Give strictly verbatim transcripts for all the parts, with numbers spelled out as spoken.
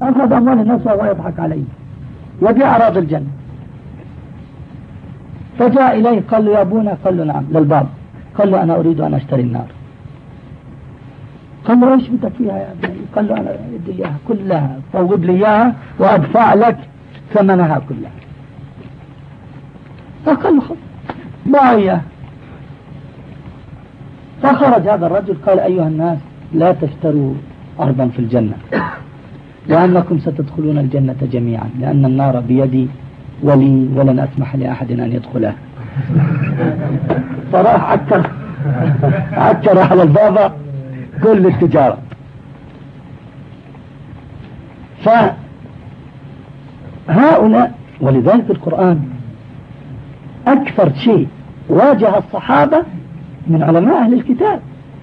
أخذ أموال الناس وهو يضحك عليه يبيع أراضي الجنة. فجاء إليه قال له يا أبونا، قال له نعم للباب، قال له أنا أريد أن أشتري النار. قال له ايش بدك فيها يا ابني؟ قال له أنا أريد إياها كلها، فوض لي إياها وأدفع لك ثمنها كلها. فقال له خذ باع إياه. فخرج هذا الرجل قال أيها الناس لا تشتروا أرضا في الجنة لأنكم ستدخلون الجنة جميعا، لأن النار بيدي ولي ولن أسمح لأحد أن يدخلها. فراح عكر عكر على البابا كل التجارة. فهؤلاء ولذلك القرآن أكثر شيء واجه الصحابة من علماء أهل الكتاب.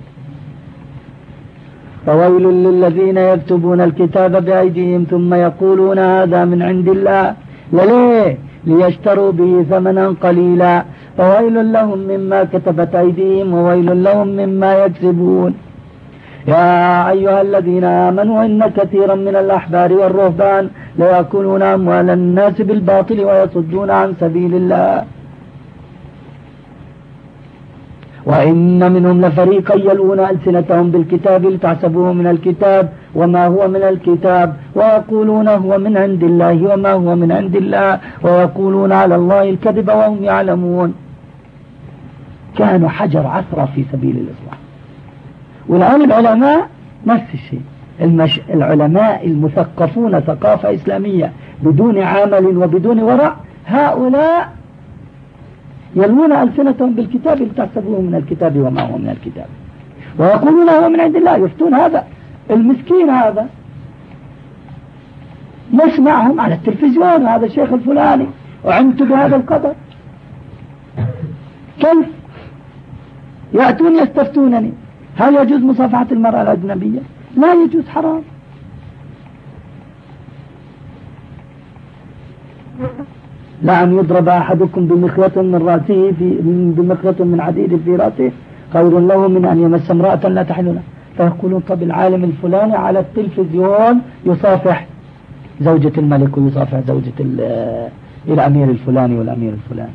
فويل للذين يكتبون الكتاب بأيديهم ثم يقولون هذا من عند الله لليه ليشتروا به ثمنا قليلا فويل لهم مما كتبت أيديهم وويل لهم مما يكسبون. يا أيها الذين آمنوا إن كثيرا من الأحبار والرهبان ليأكلون أموال الناس بالباطل ويصدون عن سبيل الله وإن منهم لفريقا يلون ألسنتهم بالكتاب لتحسبوه من الكتاب وما هو من الكتاب ويقولون هو من عند الله وما هو من عند الله ويقولون على الله الكذب وهم يعلمون. كانوا حجر عثرة في سبيل الإصلاح. والآن العلماء نفس الشيء، المش... العلماء المثقفون ثقافة إسلامية بدون عمل وبدون ورع، هؤلاء يلون ألسنتهم بالكتاب لتحسبوه من الكتاب وما هو من الكتاب ويقولون هو من عند الله. يفتون هذا المسكين هذا يسمعهم على التلفزيون هذا الشيخ الفلاني وعنت بهذا القدر، كيف يأتون يستفتونني هل يجوز مصافحة المرأة الأجنبية؟ لا يجوز، حرام. لأن يضرب أحدكم بمخيط من رأسه في بمخيط من عديد في رأسه خير له من أن يمس امرأة لا تحل له. فيقولون طب العالم الفلاني على التلفزيون يصافح زوجة الملك ويصافح زوجة الأمير الفلاني والأمير الفلاني.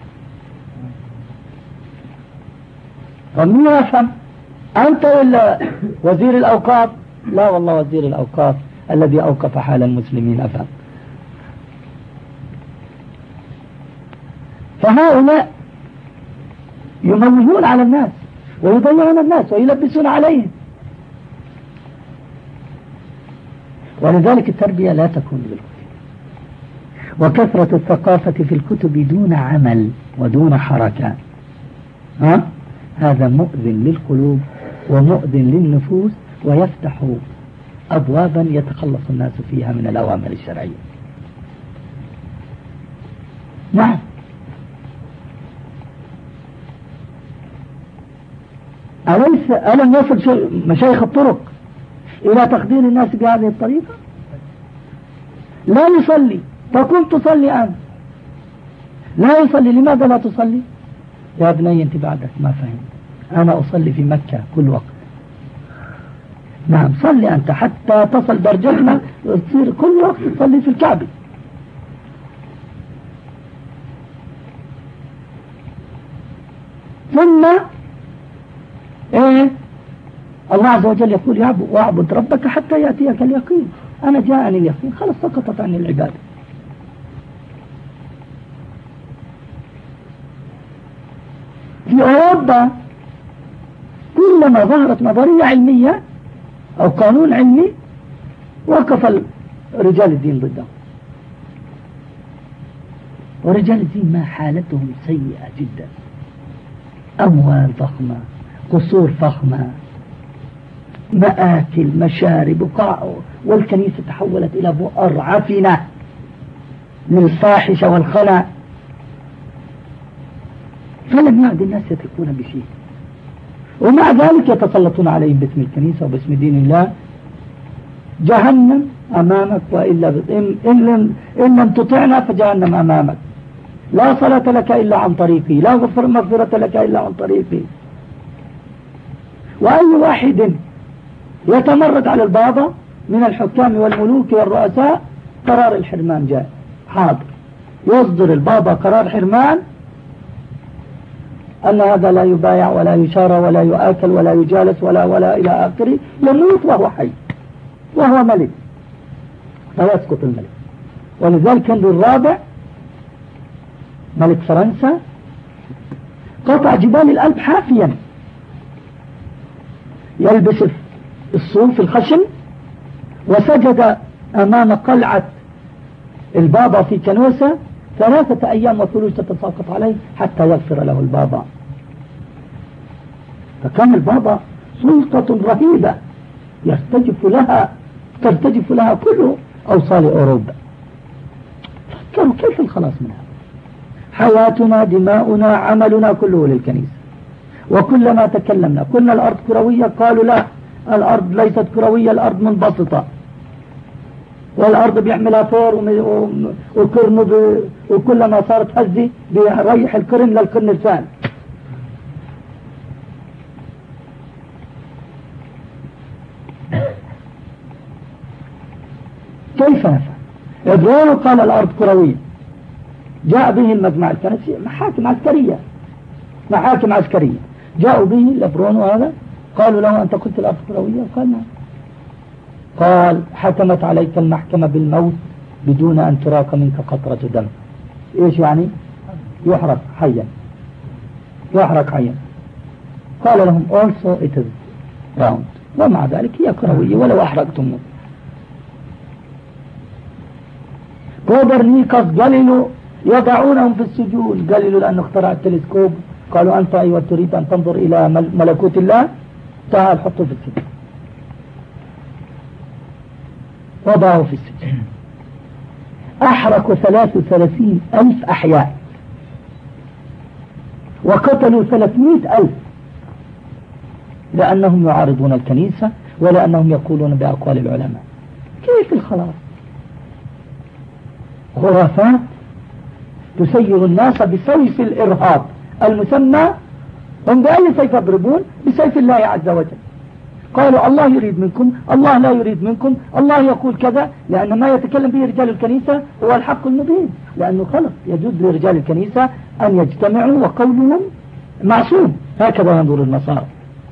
فمن يفهم أنت ولا وزير الأوقاف؟ لا والله وزير الأوقاف الذي أوقف حال المسلمين أفهم. فهؤلاء يموهون على الناس ويضيعون الناس ويلبسون عليهم. ولذلك التربية لا تكون بالكتب، وكثرة الثقافة في الكتب دون عمل ودون حركة ها؟ هذا مؤذن للقلوب ومؤذن للنفوس ويفتح أبوابا يتخلص الناس فيها من الأوامر الشرعية. نعم. أليس ألم يصل مشايخ الطرق إلى تقدير الناس بهذه الطريقة؟ لا يصلي فقل تصلي أنت، لا يصلي لماذا لا تصلي؟ يا ابني أنت بعدك ما فهمت، أنا أصلي في مكة كل وقت. نعم صلي أنت حتى تصل درجتنا تصير كل وقت تصلي في الكعبة. ثم إيه الله عز وجل يقول واعبد ربك حتى يأتيك اليقين. أنا جاءني اليقين خلاص سقطت عني العبادة. في أوروبا كلما ظهرت نظرية علمية أو قانون علمي وقف رجال الدين ضده، ورجال الدين ما حالتهم سيئة جدا، أموال ضخمة، قصور فخمة، مآكل، مشارب، وقاع، والكنيسة تحولت إلى بؤر عفنة للفاحشة والخلاء. فلم يعد الناس يثقون بشيء، ومع ذلك يتسلطون عليهم باسم الكنيسة وباسم دين الله. جهنم أمامك وإلا إن, إن, لم إن لم تطعنا فجهنم أمامك، لا صلاة لك إلا عن طريقي، لا غفر مغفرة لك إلا عن طريقي. وأي واحد يتمرد على البابا من الحكام والملوك والرؤساء قرار الحرمان جاء حاضر، يصدر البابا قرار حرمان أن هذا لا يبايع ولا يشارى ولا يؤكل ولا يجالس ولا ولا إلى آخره، يموت وهو حي وهو ملك فيسقط الملك. ولذلك هنري الرابع ملك فرنسا قطع جبال الألب حافيا، يلبس الصوف الخشن، وسجد أمام قلعة البابا في كنوسة ثلاثة أيام وثلوج تتساقط عليه حتى يغفر له البابا. فكان البابا سلطة رهيبة يستجف لها ترتجف لها كل أوصال أوروبا. فكروا كيف الخلاص منها؟ حياتنا دماؤنا عملنا كله للكنيسة، وكلما تكلمنا قلنا الأرض كروية، قالوا لا الأرض ليست كروية، الأرض منبسطة، والأرض بيعملها فور وكرن، وكلما صارت هزي بيريح القرن للقرن الثاني. كيف نفعل؟ إبرون قال الأرض كروية، جاء به المجمع الكنسي محاكم عسكرية محاكم عسكرية جاءوا به لإبرون، وهذا قالوا له أنت قلت الأرض كروية؟ قال نعم. قال حكمت عليك المحكمة بالموت بدون أن تراك منك قطرة دم. إيش يعني؟ يحرق حيا يحرق حيا. قال لهم also it is round، ومع ذلك هي كروية ولو أحرقتم. كوبرنيكوس جاليليو يضعونهم في السجون، جاليليو لأنه اخترع التلسكوب، قالوا أنت أيوة تريد أن تنظر إلى ملكوت الله، تعال حطه في السجن. وضعه في السجن. أحرقوا ثلاث وثلاثين ألف أحياء وقتلوا ثلاثمائة ألف لأنهم يعارضون الكنيسة ولأنهم يقولون بأقوال العلماء. كيف الخلاص؟ خرافات تسير الناس بسيف الإرهاب المسمى، هم بأي سيف يضربون؟ بسيف الله عز وجل. قالوا الله يريد منكم، الله لا يريد منكم، الله يقول كذا، لأن ما يتكلم به رجال الكنيسة هو الحق المبين، لأنه خلق يجوز لرجال الكنيسة أن يجتمعوا وقولهم معصوم، هكذا ينظر النصارى،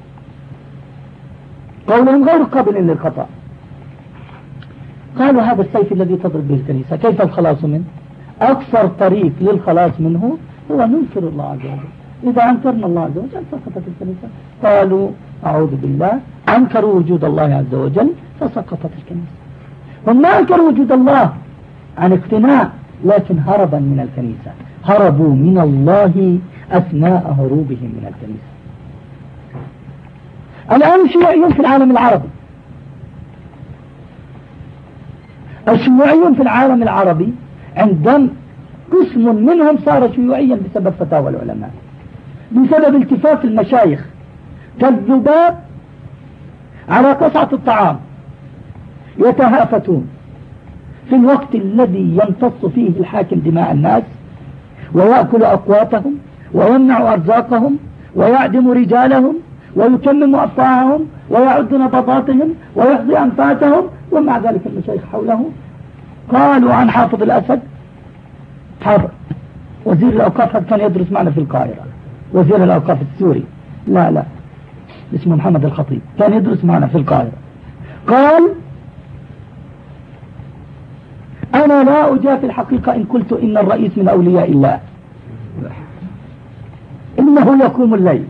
قولهم غير قابل للخطأ. قالوا هذا السيف الذي تضرب به الكنيسة كيف الخلاص منه؟ أكثر طريق للخلاص منه هو ننكر الله عز وجل. إذا أنكرنا الله عز وجل سقطت الكنيسة. قالوا أعوذ بالله، أنكروا وجود الله عز وجل فسقطت الكنيسة. هم ما أنكروا وجود الله عن اقتناع، لكن هربا من الكنيسة، هربوا من الله أثناء هروبهم من الكنيسة. الآن الشيوعيون في العالم العربي، الشيوعيون في العالم العربي عندما قسم منهم صار شيوعيا بسبب فتاوى العلماء، بسبب التفاف المشايخ كالذباب على قصعة الطعام، يتهافتون في الوقت الذي يمتص فيه الحاكم دماء الناس ويأكل أقواتهم ويمنع أرزاقهم ويعدم رجالهم ويكمم أفواههم ويعد نبضاتهم ويحظي أنفاسهم. ومع ذلك المشايخ حوله قالوا عن حافظ الأسد، حافظ وزير الأوقاف كان يدرس معنا في القاهرة، وزير الأوقاف السوري، لا لا اسمه محمد الخطيب، كان يدرس معنا في القاهرة، قال أنا لا أجافي الحقيقة إن قلت إن الرئيس من أولياء الله، إنه يقوم الليل،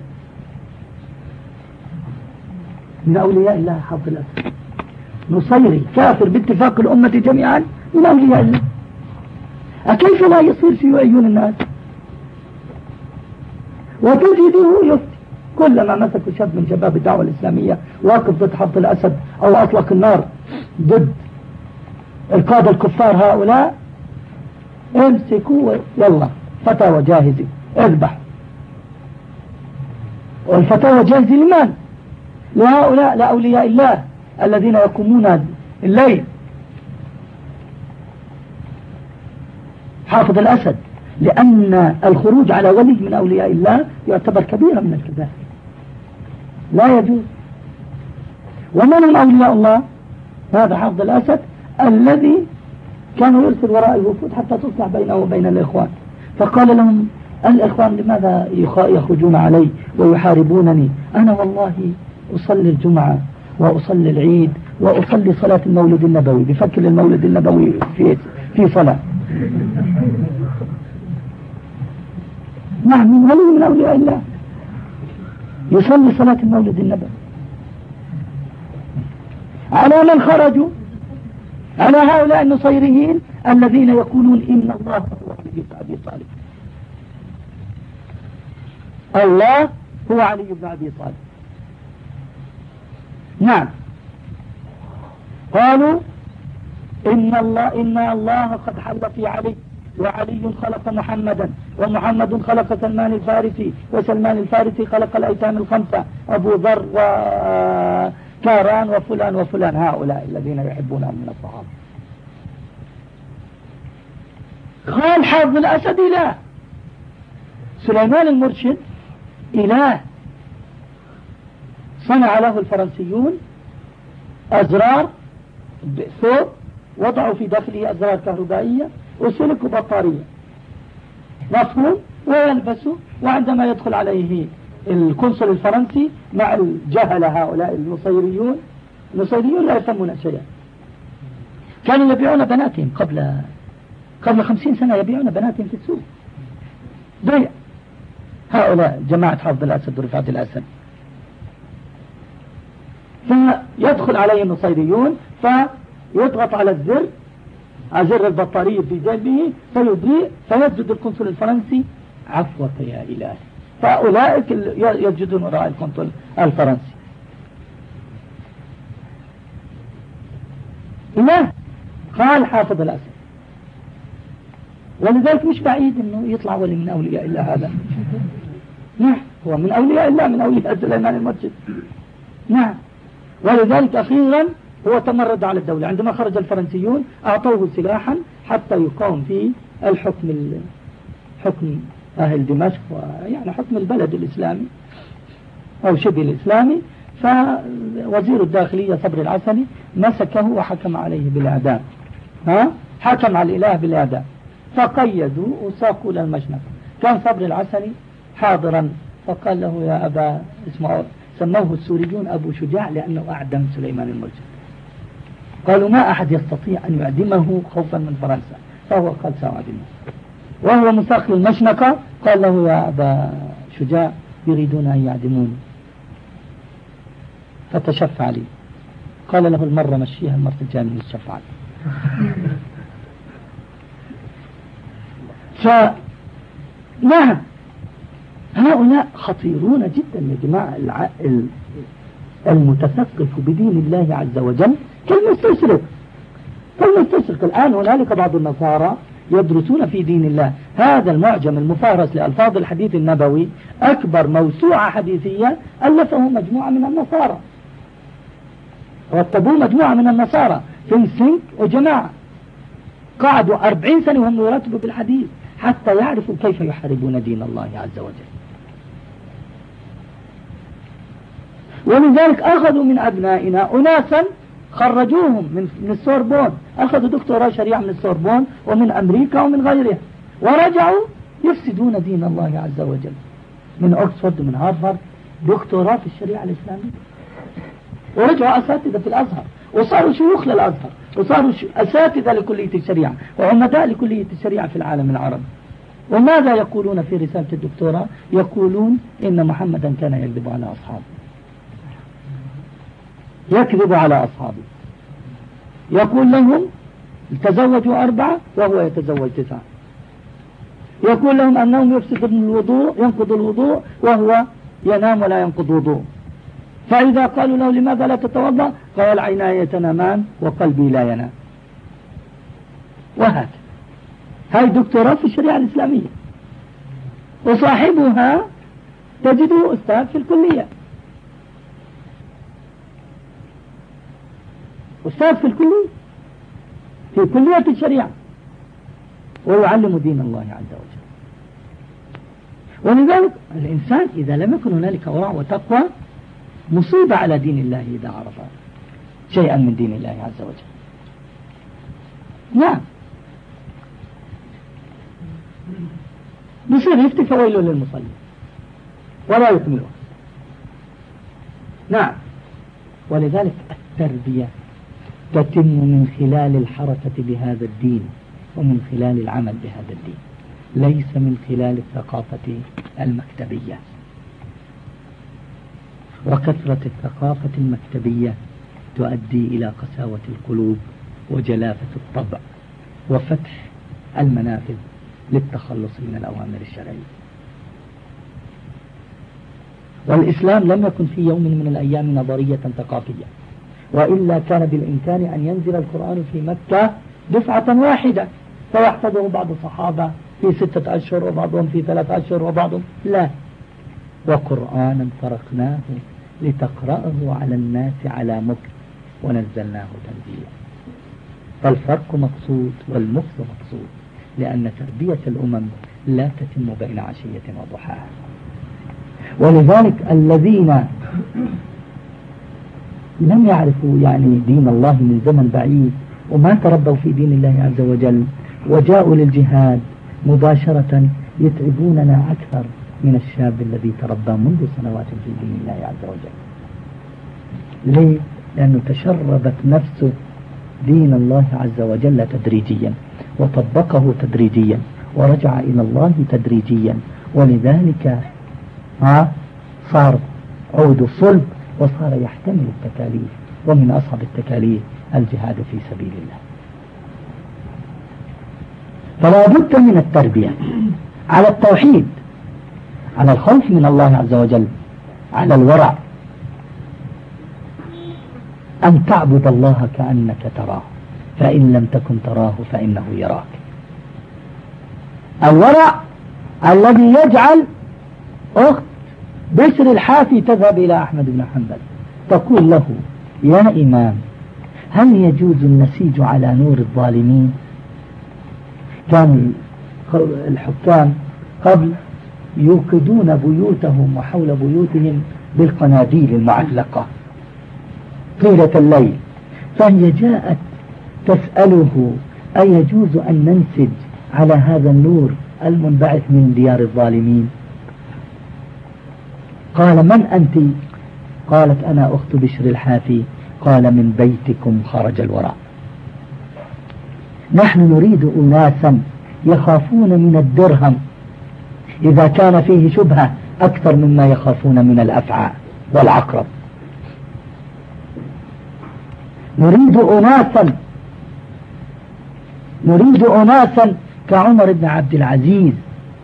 من أولياء الله حافظ الأسد. نصيري كافر باتفاق الأمة جميعا من أولياء الله. أكيف لا يصير شيوعيون الناس؟ وتجده يفتي كلما مسكوا شاب من شباب الدعوة الإسلامية واقف ضد حافظ الأسد أو أطلق النار ضد القادة الكفار هؤلاء، امسكوا يلا فتاوى جاهزة اذبح. والفتاوى جاهزة لمن؟ لهؤلاء، لأولياء الله الذين يقومون الليل. حافظ الأسد، لأن الخروج على ولي من أولياء الله يعتبر كبيرة من الكبائر، لا يجوز. ومن هم أولياء الله؟ هذا حافظ الأسد الذي كان يرسل وراء الوفود حتى تصلح بينه وبين الإخوان. فقال لهم الإخوان لماذا يخرجون علي ويحاربونني؟ أنا والله أصلي الجمعة وأصلي العيد وأصلي صلاة المولد النبوي. بفكر المولد النبوي في في صلاة. نعم، من ولي من أولياء الله يصلي صلاة المولد النبوي. على من خرجوا؟ على هؤلاء النصيريين الذين يقولون إن الله هو علي بن أبي طالب. الله هو علي بن أبي طالب. نعم، قالوا إن الله إن الله قد حل في علي، وعلي خلق محمدا، ومحمد خلق سلمان الفارسي، وسلمان الفارسي خلق الأيتام الخمسة أبو ذر وكاران وفلان وفلان، هؤلاء الذين يحبونهم من الصحابة. قال حافظ الأسد إله، سليمان المرشد إله، صنع له الفرنسيون أزرار ثوب وضعوا في داخله أزرار كهربائية وسلك بطارية، مفهوم، ويلبسه. وعندما يدخل عليه القنصل الفرنسي مع الجهل هؤلاء النصيريون، النصيريون لا يفهمون شيئا، كانوا يبيعون بناتهم قبل قبل خمسين سنة، يبيعون بناتهم في السوق بيع. هؤلاء جماعة حافظ الأسد ورفعت الأسد. فيدخل عليه النصيريون فيضغط على الزر، على زر البطارية في جيبه فيضيء، فيسجد القنصل الفرنسي عفوك يا إلهي. فأولئك يسجدون وراء القنصل الفرنسي. إله، قال حافظ الأسد. ولذلك مش بعيد انه يطلع ولي من اولياء الله هذا. نعم، هو من اولياء الله، من اولياء سليمان المرشد. نعم، ولذلك اخيرا هو تمرد على الدولة. عندما خرج الفرنسيون اعطوه سلاحا حتى يقاوم في الحكم حكم اهل دمشق، ويعني حكم البلد الاسلامي او شبه الاسلامي. فوزير الداخلية صبري العسلي مسكه وحكم عليه بالاعدام. ها، حكم على الاله بالاعدام. فقيدوا وساقوا إلى المشنقة. كان صبري العسلي حاضرا، فقال له يا أبا، اسمه سموه السوريون أبو شجاع لأنه أعدم سليمان المرشد. قالوا ما أحد يستطيع أن يعدمه خوفا من فرنسا، فهو قال سأعدمه. وهو مساق للمشنقة قال له يا أبا شجاع يريدون أن يعدموني، فتشفع لي. قال له المرة مشيها، المرة الجاية من الشفاعة. فنعم، هؤلاء خطيرون جدا يا جماعة. المتثقف بدين الله عز وجل كالمستشرق كالمستشرق. الآن هنالك بعض النصارى يدرسون في دين الله. هذا المعجم المفهرس لألفاظ الحديث النبوي أكبر موسوعة حديثية ألفه مجموعة من النصارى، رتبوه مجموعة من النصارى في سنك وجماعة، قعدوا أربعين سنة وهم يرتبوا بالحديث حتى يعرفوا كيف يحاربون دين الله عز وجل. ولذلك أخذوا من أبنائنا أناسا خرجوهم من من السوربون، أخذوا دكتوراه شريعة من السوربون ومن أمريكا ومن غيرها، ورجعوا يفسدون دين الله عز وجل. من أكسفورد ومن هارفارد دكتوراه في الشريعة الإسلامية، ورجعوا أساتذة في الأزهر، وصاروا شيوخ للأزهر، وصاروا أساتذة لكلية الشريعة وعمداء لكلية الشريعة في العالم العربي. وماذا يقولون في رسالة الدكتوراه؟ يقولون إن محمدا كان يكذب على أصحابه، يكذب على أصحابه. يقول لهم تزوجوا أربعة وهو يتزوج تسعة. يقول لهم أنهم يفسدون الوضوء، ينقض الوضوء وهو ينام ولا ينقض وضوء. فإذا قالوا له لماذا لا تتوضأ؟ قال عيناي يتنامان وقلبي لا ينام. وهكذا. هاي دكتوراه في الشريعة الإسلامية، وصاحبها تجده أستاذ في الكلية، أستاذ في الكلية في كلية الشريعة، ويعلم دين الله عز وجل. ولذلك الإنسان إذا لم يكن هنالك ورع وتقوى مصيبة على دين الله إذا عرفها. شيئا من دين الله عز وجل. نعم بصير يفتي فويل للمصلي ولا يكمله. نعم ولذلك التربية تتم من خلال الحركة بهذا الدين ومن خلال العمل بهذا الدين، ليس من خلال الثقافة المكتبية. وكثرة الثقافة المكتبية تؤدي إلى قساوة القلوب وجلافة الطبع وفتح المنافذ للتخلص من الأوامر الشرعية. والإسلام لم يكن في يوم من الأيام نظرية ثقافية، وإلا كان بالإمكان أن ينزل القرآن في مكة دفعة واحدة فيحفظه بعض الصحابة في ستة أشهر وبعضهم في ثلاثة أشهر وبعضهم لا، وقرآنا فرقناه لتقرأه على الناس على مكر ونزلناه تنزيلا. فالفرق مقصود والمكر مقصود، لأن تربية الأمم لا تتم بين عشية وضحاها. ولذلك الذين لم يعرفوا يعني دين الله من زمن بعيد وما تربوا في دين الله عز وجل وجاءوا للجهاد مباشرة يتعبوننا أكثر من الشاب الذي تربى منذ سنوات في دين الله عز وجل. ليه؟ لأنه تشربت نفسه دين الله عز وجل تدريجيا وطبقه تدريجيا ورجع إلى الله تدريجيا، ولذلك ها صار عود صلب وصار يحتمل التكاليف، ومن أصعب التكاليف الجهاد في سبيل الله. فلا بد من التربية على التوحيد، على الخوف من الله عز وجل، على الورع، أن تعبد الله كأنك تراه فإن لم تكن تراه فإنه يراك. الورع الذي يجعل أخت بشر الحافي تذهب إلى أحمد بن حنبل تقول له: يا إمام، هل يجوز النسيج على نور الظالمين؟ كان الحكام قبل يوقدون بيوتهم وحول بيوتهم بالقناديل المعلقة طيلة الليل، فهي جاءت تسأله: أيجوز أن ننسج على هذا النور المنبعث من ديار الظالمين؟ قال: من أنت؟ قالت: أنا أخت بشر الحافي. قال: من بيتكم خرج الوراء. نحن نريد أناسا يخافون من الدرهم إذا كان فيه شبهة أكثر مما يخافون من الأفعى والعقرب. نريد أناسا نريد أناسا كعمر بن عبد العزيز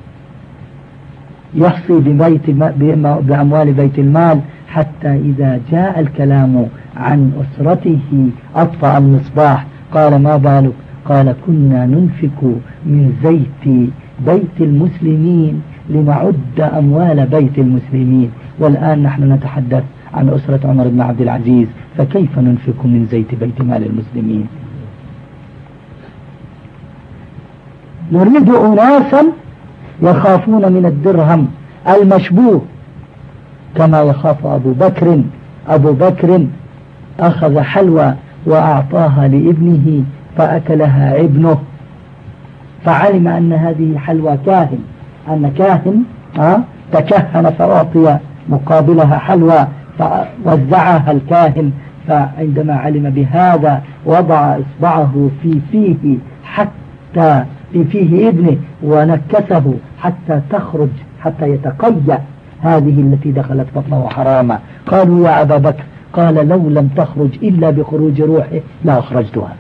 يحصي ببيت بأموال بيت المال حتى إذا جاء الكلام عن أسرته أطفأ المصباح. قال: ما بالك؟ قال: كنا ننفق من زيت بيت المسلمين لنعد أموال بيت المسلمين، والآن نحن نتحدث عن أسرة عمر بن عبد العزيز، فكيف ننفق من زيت بيت مال المسلمين؟ نريد أناسا يخافون من الدرهم المشبوه كما يخاف أبو بكر. أبو بكر أخذ حلوى وأعطاها لابنه فأكلها ابنه، فعلم أن هذه حلوى كاهن، أن كاهن أه تكهن فأعطي مقابلها حلوى فوزعها الكاهن، فعندما علم بهذا وضع إصبعه في فيه حتى في فيه ابنه ونكسه حتى تخرج حتى يتقيأ هذه التي دخلت بطنه حراما. قالوا: يا أبا بكر. قال: لو لم تخرج إلا بخروج روحه لا أخرجتها.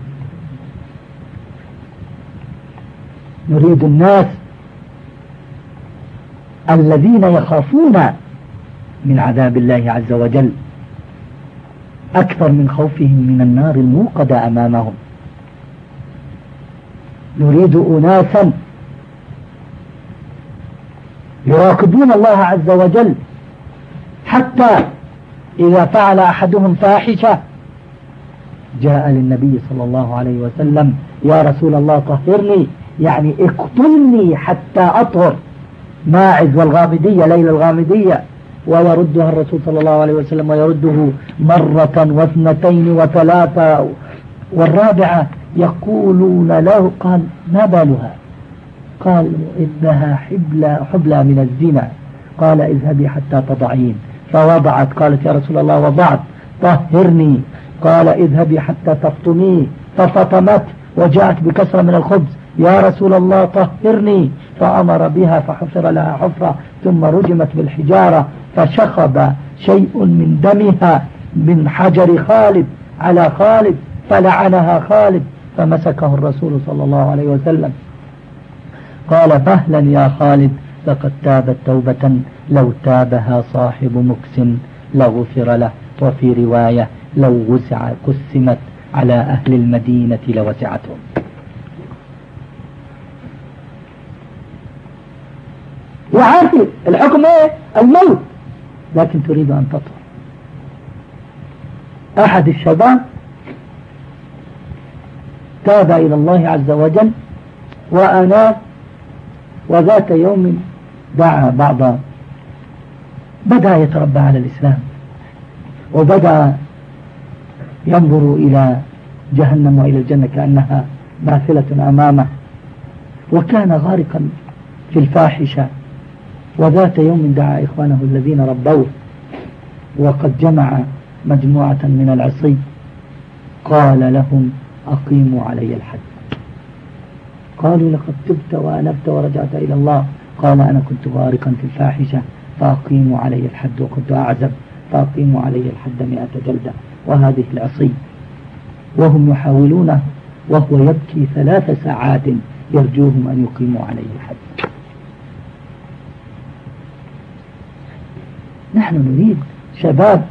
نريد الناس الذين يخافون من عذاب الله عز وجل أكثر من خوفهم من النار الموقدة أمامهم. نريد أناسا يراقبون الله عز وجل حتى إذا فعل أحدهم فاحشة جاء للنبي صلى الله عليه وسلم: يا رسول الله طهرني، يعني اقتلني حتى أطهر. ماعز والغامدية، ليلى الغامدية ويردها الرسول صلى الله عليه وسلم ويرده مرة واثنتين وثلاثة والرابعة يقولون له قال ما بالها؟ قال إنها حبلى, حبلى من الزنا. قال اذهبي حتى تضعين، فوضعت. قالت يا رسول الله وضعت، طهرني. قال اذهبي حتى تفطمي، ففطمت وجاءت بكسرة من الخبز. يا رسول الله طهرني، فأمر بها فحفر لها حفرة ثم رجمت بالحجارة فشخب شيء من دمها من حجر خالد على خالد فلعنها خالد، فمسكه الرسول صلى الله عليه وسلم. قال فهلا يا خالد لقد تابت توبة لو تابها صاحب مكس لغفر له. وفي رواية لو وسع قسمت على أهل المدينة لوسعتهم. وعارف الحكم ايه؟ الموت، لكن تريد أن تطهر. أحد الشباب تاب إلى الله عز وجل وأنا وذات يوم دعا بعض، بدأ يتربى على الإسلام وبدأ ينظر إلى جهنم وإلى الجنة كأنها ماثلة أمامه، وكان غارقا في الفاحشة. وذات يوم دعا إخوانه الذين ربوه وقد جمع مجموعة من العصي، قال لهم أقيموا علي الحد. قالوا لقد تبت وأنبت ورجعت إلى الله. قال أنا كنت غارقا في الفاحشة فأقيموا علي الحد، وكنت أعزب فأقيموا علي الحد مئة جلدة. وهذه العصي وهم يحاولونه وهو يبكي ثلاث ساعات يرجوهم أن يقيموا عليه الحد. نحن نريد شباب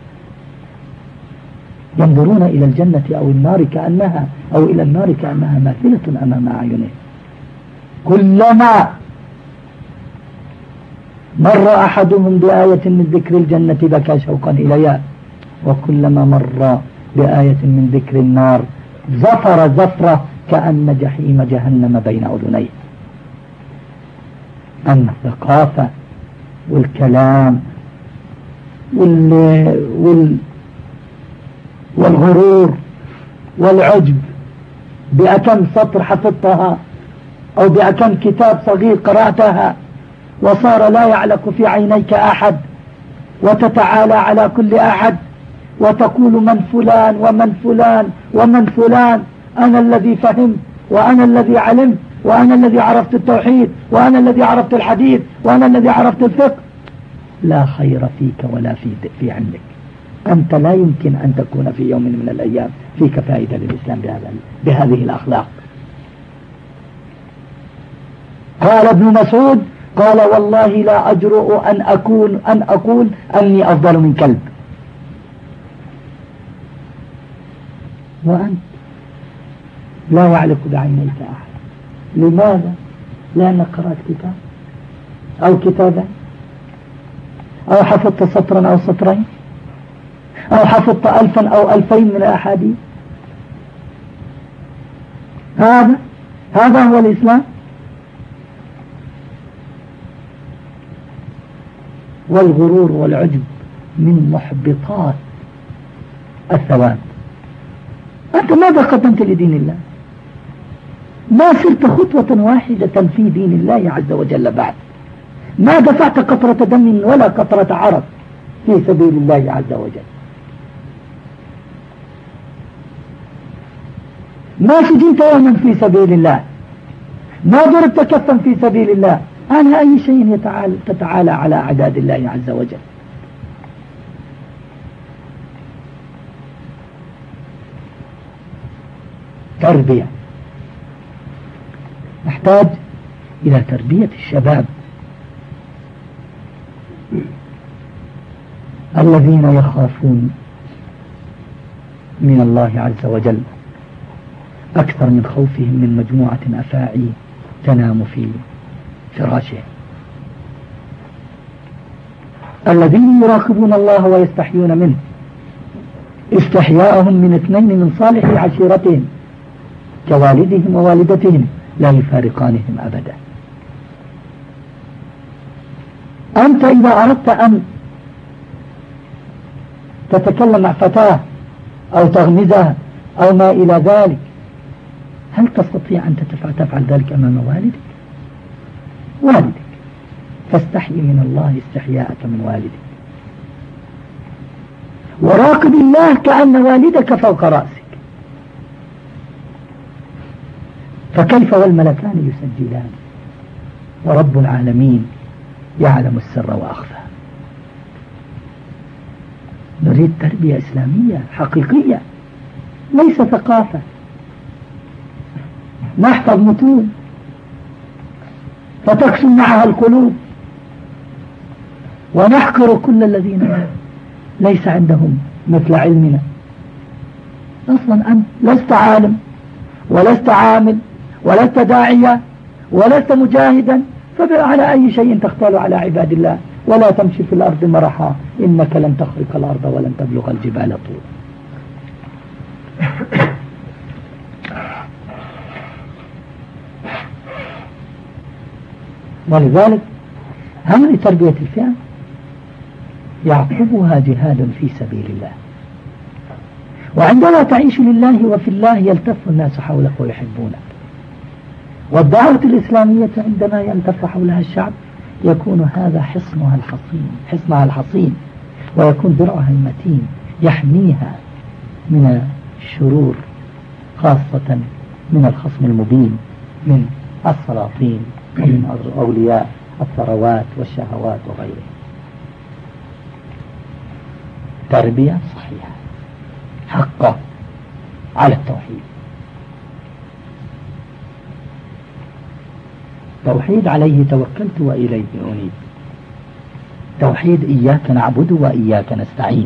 ينظرون إلى الجنة أو النار كأنها أو إلى النار كأنها ماثلة أمام أعينهم. كلما مر أحدهم بآية من ذكر الجنة بكى شوقا إليها، وكلما مر بآية من ذكر النار زفر زفرة كأن جحيم جهنم بين أذنيه. أما الثقافة والكلام وال... وال... والغرور والعجب بأكم سطر حفظتها أو بأكم كتاب صغير قرأتها وصار لا يعلق في عينيك أحد، وتتعالى على كل أحد وتقول من فلان ومن فلان ومن فلان، أنا الذي فهمت وأنا الذي علمت وأنا الذي عرفت التوحيد وأنا الذي عرفت الحديث وأنا الذي عرفت الفقه. لا خير فيك ولا في في علمك. أنت لا يمكن أن تكون في يوم من الأيام فيك فائدة للإسلام بهذا بهذه الأخلاق. قال ابن مسعود قال والله لا أجرؤ أن أكون أن أقول أني أفضل من كلب. وأنت لا يعلق بعينيك أحد. لماذا؟ لأنك قرأت كتاب أو كتابا أو حفظت سطرا أو سطرين أو حفظت ألفا أو ألفين من الأحاديث. هذا هذا هو الإسلام. والغرور والعجب من محبطات الثواب. أنت ماذا قدمت لدين الله؟ ما سرت خطوة واحدة في دين الله عز وجل بعد، ما دفعت قطرة دم ولا قطرة عرق في سبيل الله عز وجل، ما سجنت يوما في سبيل الله، ما ضربت كفا في سبيل الله. على أي شيء يتعالى تتعالى على أعداد الله عز وجل؟ تربية. نحتاج إلى تربية الشباب الذين يخافون من الله عز وجل أكثر من خوفهم من مجموعة أفاعي تنام في فراشهم، الذين يراقبون الله ويستحيون منه استحياءهم من اثنين من صالح عشيرتهم كوالدهم ووالدتهم لا يفارقانهم أبدا. أنت إذا أردت أن تتكلم مع فتاة أو تغمزها أو ما إلى ذلك، هل تستطيع أن تفعل ذلك أمام والدك؟ والدك، فاستحي من الله استحياءك من والدك، وراقب الله كأن والدك فوق رأسك. فكيف والملكان يسجلان ورب العالمين يعلم السر وأخفى. نريد تربية إسلامية حقيقية، ليس ثقافة. نحفظ متون فتكسم معها القلوب، ونحكر كل الذين ليس عندهم مثل علمنا. أصلا أنت لست عالم ولست عامل ولست داعية ولست مجاهدا، فعلى أي شيء تختال على عباد الله؟ ولا تمشي في الأرض مرحا إنك لن تخرق الأرض ولن تبلغ الجبال طولا. ولذلك هم لتربية الفئة يعقبها جهاد في سبيل الله. وعندما تعيش لله وفي الله يلتف الناس حولك ويحبونك. والدعوة الإسلامية عندما يلتف حولها الشعب يكون هذا حصنها الحصين حصنها الحصين ويكون درعها المتين يحميها من الشرور، خاصة من الخصم المبين من السلاطين ومن أولياء الثروات والشهوات وغيره. تربية صحيحة حقا على التوحيد، توحيد عليه توكلت وإليه أنيب، توحيد إياك نعبد وإياك نستعين،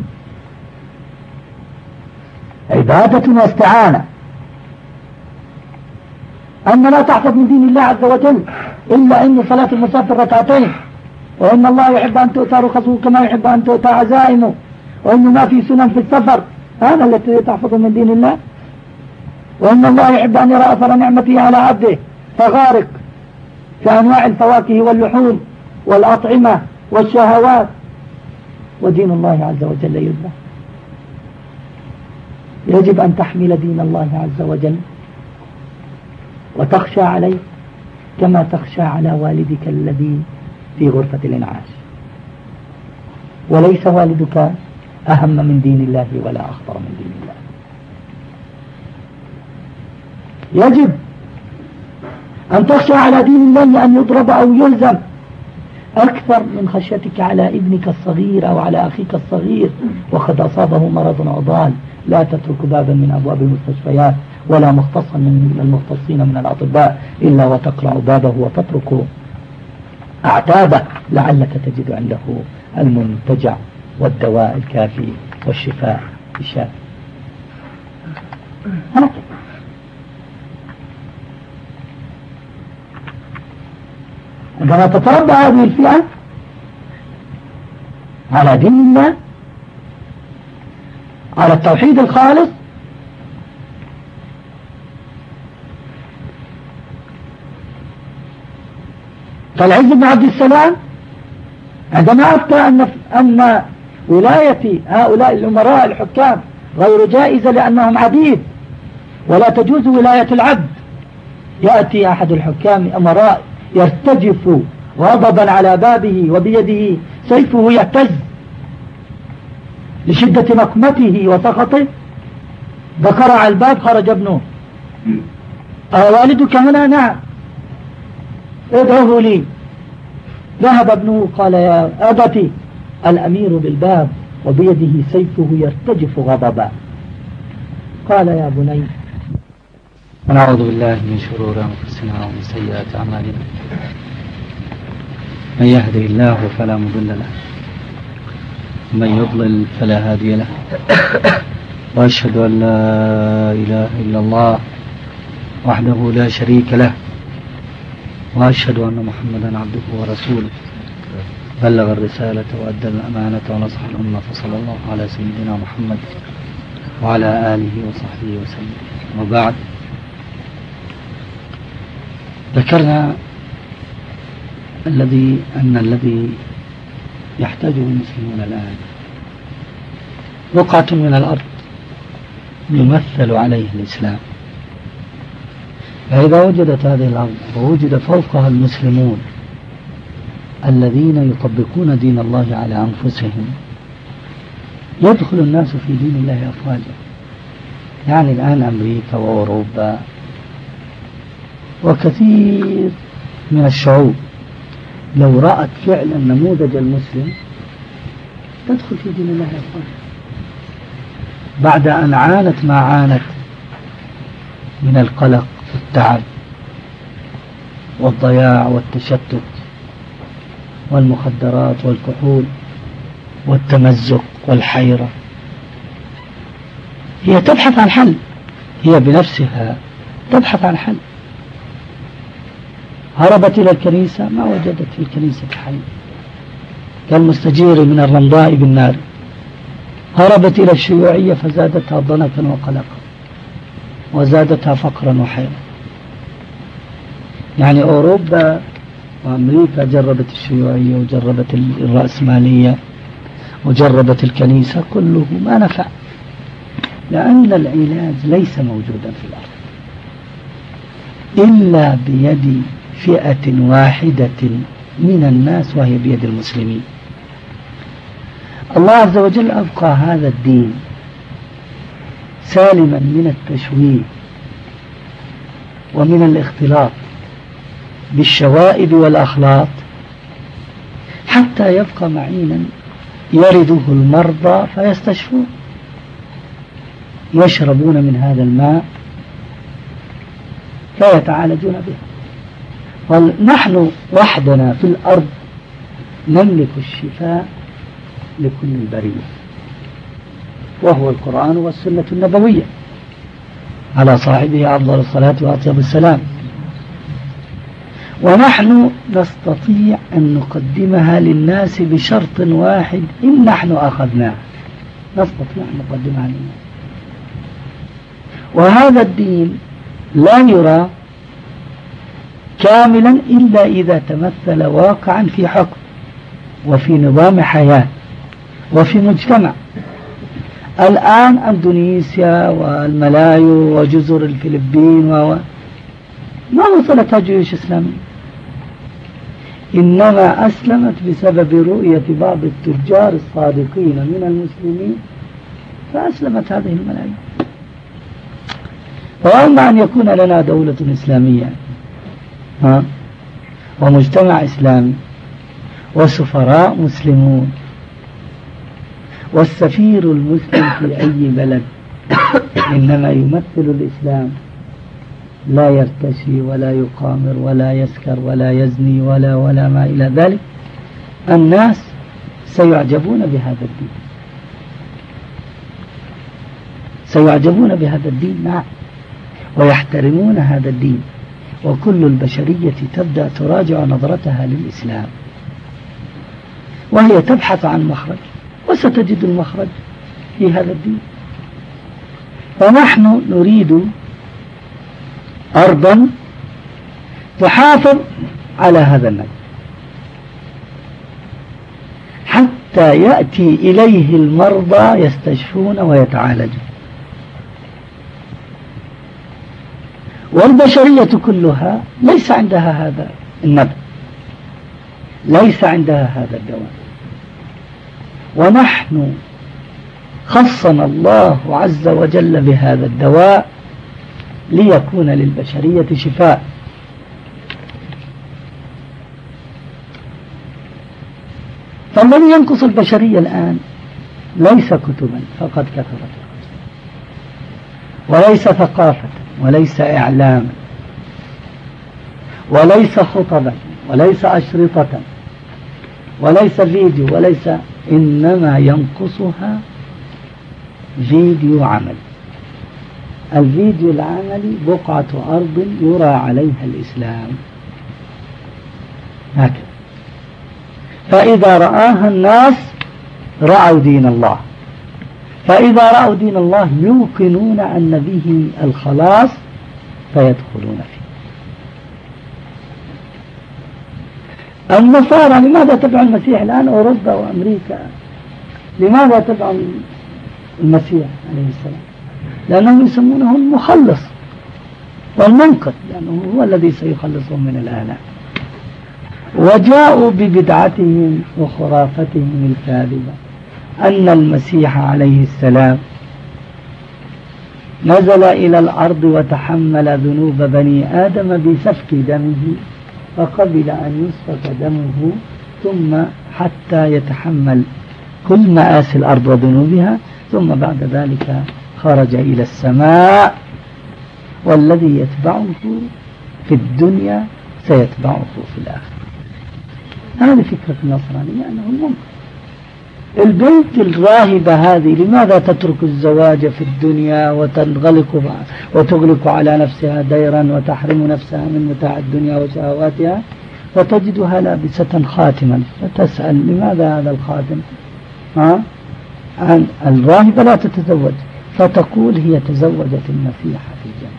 عبادة واستعانة. أن لا تحفظ من دين الله عز وجل إلا أن صلاة المسافر ركعتين، وأن الله يحب أن تؤتى رخصه كما يحب أن تؤتى عزائمه، وأنه ما في سنن في السفر، هذا الذي تحفظ من دين الله. وأن الله يحب أن يرى أثر نعمته على عبده فغارق في أنواع الفواكه واللحوم والأطعمة والشهوات، ودين الله عز وجل يذبح. يجب أن تحمل دين الله عز وجل وتخشى عليه كما تخشى على والدك الذي في غرفة الإنعاش، وليس والدك أهم من دين الله ولا أخطر من دين الله. يجب أن تخشى على دين الله أن يضرب أو يلزم أكثر من خشيتك على ابنك الصغير أو على أخيك الصغير وقد أصابه مرض عضال. لا تترك بابا من أبواب المستشفيات ولا مختصا من المختصين من الأطباء إلا وتقرع بابه وتترك أعتابه لعلك تجد عنده المنتجع والدواء الكافي والشفاء الشافي. عندما تتربى هذه الفئة على دين الله على التوحيد الخالص كالعز بن عبد السلام عندما أفتى أن أن ولاية هؤلاء الأمراء الحكام غير جائزة لأنهم عبيد ولا تجوز ولاية العبد، يأتي أحد الحكام أمراء يرتجف غضبا على بابه وبيده سيفه يهتز لشدة نقمته وسخطه، ذكر على الباب خرج ابنه. والدك هنا؟ نعم. ادعوه لي. ذهب ابنه قال يا أبتي الأمير بالباب وبيده سيفه يرتجف غضبا. قال يا بني ونعوذ بالله من شرور أنفسنا ومن سيئات أعمالنا، من يهدي الله فلا مضل له ومن يضلل فلا هادي له، وأشهد أن لا إله إلا الله وحده لا شريك له، وأشهد أن محمدا عبده ورسوله بلغ الرسالة وأدى الأمانة ونصح الأمة، فصلى الله على سيدنا محمد وعلى آله وصحبه وسلم. وبعد، ذكرنا الذي أن الذي يحتاجه المسلمون الآن بقعة من الأرض يمثل عليه الإسلام. فإذا وجدت هذه الأرض ووجد فوقها المسلمون الذين يطبقون دين الله على أنفسهم يدخل الناس في دين الله أفواجا. يعني الآن أمريكا وأوروبا وكثير من الشعوب لو رأت فعلا نموذج المسلم تدخل في دين الله أفواجا بعد أن عانت ما عانت من القلق والتعب والضياع والتشتت والمخدرات والكحول والتمزق والحيرة. هي تبحث عن حل، هي بنفسها تبحث عن حل. هربت إلى الكنيسة ما وجدت في الكنيسة حل، كالمستجير من الرمضاء بالنار. هربت إلى الشيوعية فزادتها ضنكا وقلقا وزادتها فقرا وحيرة. يعني أوروبا وأمريكا جربت الشيوعية وجربت الرأسمالية وجربت الكنيسة، كله ما نفع، لأن العلاج ليس موجودا في الأرض إلا بيد فئة واحدة من الناس وهي بيد المسلمين. الله عز وجل أبقى هذا الدين سالما من التشويه ومن الاختلاط بالشوائب والأخلاط حتى يبقى معينا يرده المرضى فيستشفون، يشربون من هذا الماء فيتعالجون به. ونحن وحدنا في الأرض نملك الشفاء لكل البرية، وهو القرآن والسنة النبوية على صاحبه أفضل الصلاة وأطيب السلام. ونحن نستطيع أن نقدمها للناس بشرط واحد إن نحن أخذناه، نستطيع أن نقدمها للناس. وهذا الدين لا يرى كاملا إلا إذا تمثل واقعا في حكم وفي نظام حياة وفي مجتمع. الآن أندونيسيا والملايو وجزر الفلبين و ما وصلتها جيوش إسلامية، إنما أسلمت بسبب رؤية بعض التجار الصادقين من المسلمين فأسلمت هذه الملايين. وأما أن يكون لنا دولة إسلامية ها ومجتمع إسلامي وسفراء مسلمون والسفير المسلم في أي بلد إنما يمثل الإسلام، لا يرتشي ولا يقامر ولا يسكر ولا يزني ولا ولا ما إلى ذلك، الناس سيعجبون بهذا الدين، سيعجبون بهذا الدين نعم، ويحترمون هذا الدين. وكل البشرية تبدأ تراجع نظرتها للإسلام وهي تبحث عن مخرج، وستجد المخرج في هذا الدين. فنحن نريد أرضا تحافظ على هذا النجم حتى يأتي إليه المرضى يستشفون ويتعالجون. والبشرية كلها ليس عندها هذا النبع، ليس عندها هذا الدواء، ونحن خصنا الله عز وجل بهذا الدواء ليكون للبشرية شفاء. فالذي ينقص البشرية الآن ليس كتبا فقد كثرت، وليس ثقافة، وليس إعلاما، وليس خطبا، وليس أشرطة، وليس فيديو، وليس، إنما ينقصها فيديو عمل. الفيديو العملي بقعة أرض يرى عليها الإسلام هكذا، فإذا رآها الناس رأوا دين الله، فإذا رأوا دين الله يوقنون أن به الخلاص فيدخلون فيه. النصارى لماذا تبع المسيح الآن؟ أوروبا وأمريكا لماذا تبع المسيح عليه السلام، لأنهم يسمونه المخلص والمنقذ، لأنه هو الذي سيخلصهم من الآلام. وجاءوا ببدعتهم وخرافتهم الكاذبة أن المسيح عليه السلام نزل إلى الأرض وتحمل ذنوب بني آدم بسفك دمه، فقبل أن يسفك دمه ثم حتى يتحمل كل مآسي الأرض وذنوبها، ثم بعد ذلك خرج إلى السماء، والذي يتبعه في الدنيا سيتبعه في الآخرة. هذه فكرة النصرانية، أنه المنكر. البنت الراهبة هذه لماذا تترك الزواج في الدنيا وتنغلق وتغلق على نفسها ديرا وتحرم نفسها من متاع الدنيا وشهواتها، وتجدها لابسة خاتما، فتسأل لماذا هذا الخاتم؟ ها؟ عن الراهبة لا تتزوج، فتقول هي تزوجت المسيح في الجنة،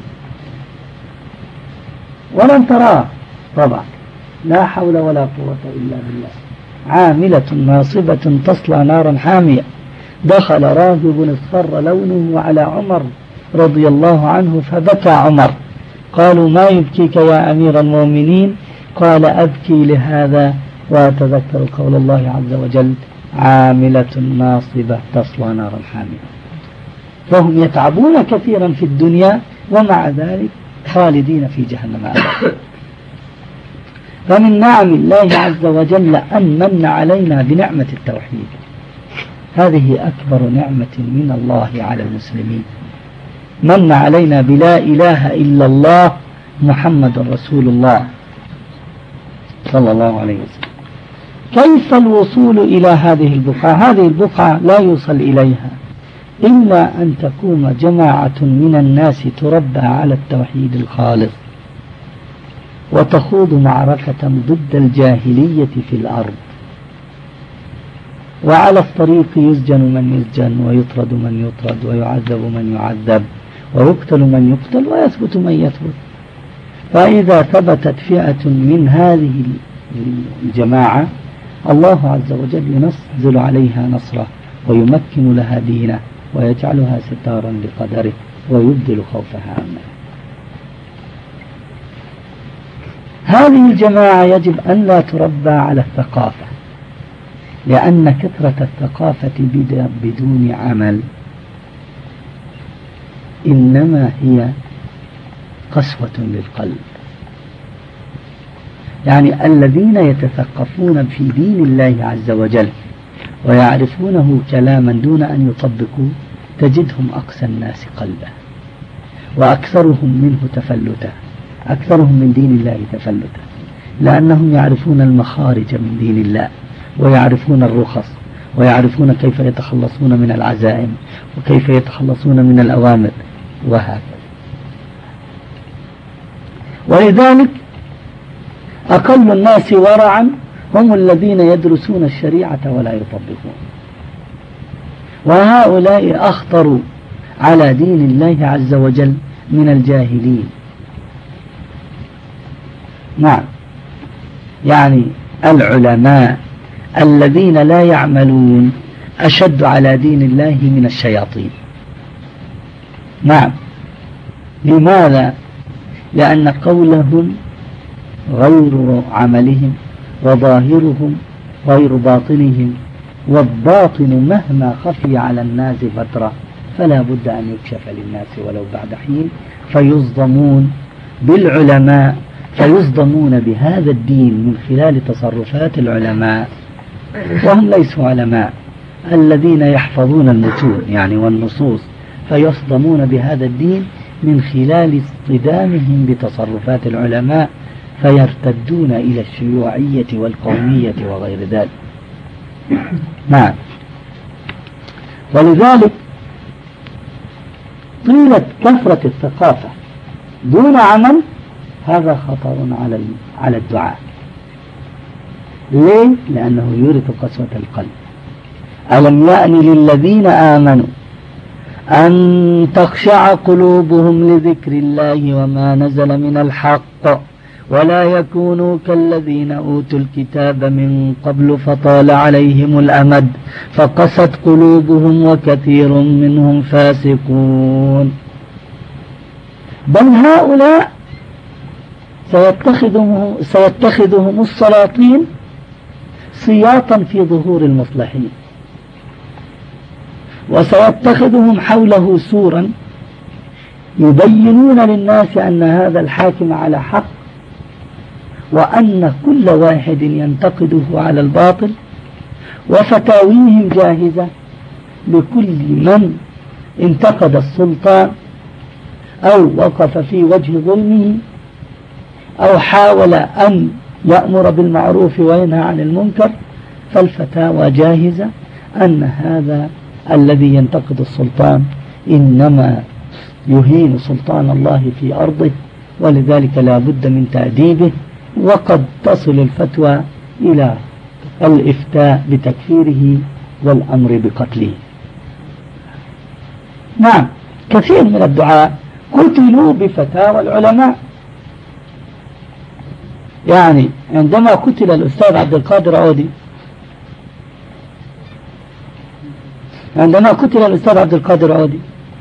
ولن تراه طبعا، لا حول ولا قوة إلا بالله. عاملة ناصبة تصلى نارا حامية. دخل راهب اصفر لونه على عمر رضي الله عنه فبكى عمر. قالوا ما يبكيك يا أمير المؤمنين؟ قال أبكي لهذا وأتذكر قول الله عز وجل عاملة ناصبة تصلى نارا حامية. فهم يتعبون كثيرا في الدنيا ومع ذلك خالدين في جهنم أبدا. فمن نعم الله عز وجل أن من علينا بنعمة التوحيد، هذه أكبر نعمة من الله على المسلمين. من علينا بلا إله إلا الله محمد رسول الله صلى الله عليه وسلم. كيف الوصول إلى هذه البقعة؟ هذه البقعة لا يوصل إليها إلا أن تقوم جماعة من الناس تربى على التوحيد الخالص، وتخوض معركة ضد الجاهلية في الأرض، وعلى الطريق يسجن من يسجن ويطرد من يطرد ويعذب من يعذب ويقتل من يقتل ويثبت من يثبت. فإذا ثبتت فئة من هذه الجماعة الله عز وجل ينزل عليها نصره ويمكن لها دينه ويجعلها ستارا لقدره ويبدل خوفها أمنه. هذه الجماعة يجب أن لا تربى على الثقافة، لأن كثرة الثقافة بدون عمل إنما هي قسوة للقلب. يعني الذين يتثقفون في دين الله عز وجل ويعرفونه كلاما دون أن يطبقوا تجدهم أقسى الناس قلبا وأكثرهم منه تفلتا، أكثرهم من دين الله تفلتا، لأنهم يعرفون المخارج من دين الله ويعرفون الرخص ويعرفون كيف يتخلصون من العزائم وكيف يتخلصون من الأوامر وهكذا. ولذلك أقل الناس ورعا هم الذين يدرسون الشريعة ولا يطبقون، وهؤلاء أخطروا على دين الله عز وجل من الجاهلين. نعم، يعني العلماء الذين لا يعملون أشد على دين الله من الشياطين. نعم، لماذا؟ لأن قولهم غير عملهم وظاهرهم غير باطنهم، والباطن مهما خفي على الناس فترة فلا بد أن يكشف للناس ولو بعد حين، فيصدمون بالعلماء، فيصدمون بهذا الدين من خلال تصرفات العلماء وهم ليسوا علماء، الذين يحفظون المتون يعني والنصوص، فيصدمون بهذا الدين من خلال اصطدامهم بتصرفات العلماء، فيرتدون إلى الشيوعية والقومية وغير ذلك. نعم، ولذلك طيلة كثرة الثقافة دون عمل هذا خطر على على الدعاء. ليه؟ لأنه يورث قسوة القلب. ألم يأن للذين آمنوا أن تخشع قلوبهم لذكر الله وما نزل من الحق ولا يكونوا كالذين أوتوا الكتاب من قبل فطال عليهم الأمد فقست قلوبهم وكثير منهم فاسقون. بل هؤلاء سيتخذهم, سيتخذهم السلاطين سياطا في ظهور المصلحين، وسيتخذهم حوله سورا يبينون للناس أن هذا الحاكم على حق، وأن كل واحد ينتقده على الباطل، وفتاويهم جاهزة لكل من انتقد السلطان أو وقف في وجه ظلمه أو حاول أن يأمر بالمعروف وينهى عن المنكر، فالفتاوى جاهزة أن هذا الذي ينتقد السلطان إنما يهين سلطان الله في أرضه، ولذلك لا بد من تأديبه، وقد تصل الفتوى إلى الإفتاء بتكفيره والأمر بقتله. نعم، كثير من الدعاء قتلوا بفتاوى العلماء. يعني عندما قتل الأستاذ عبد القادر عودي عندما قتل الأستاذ عبد القادر عودي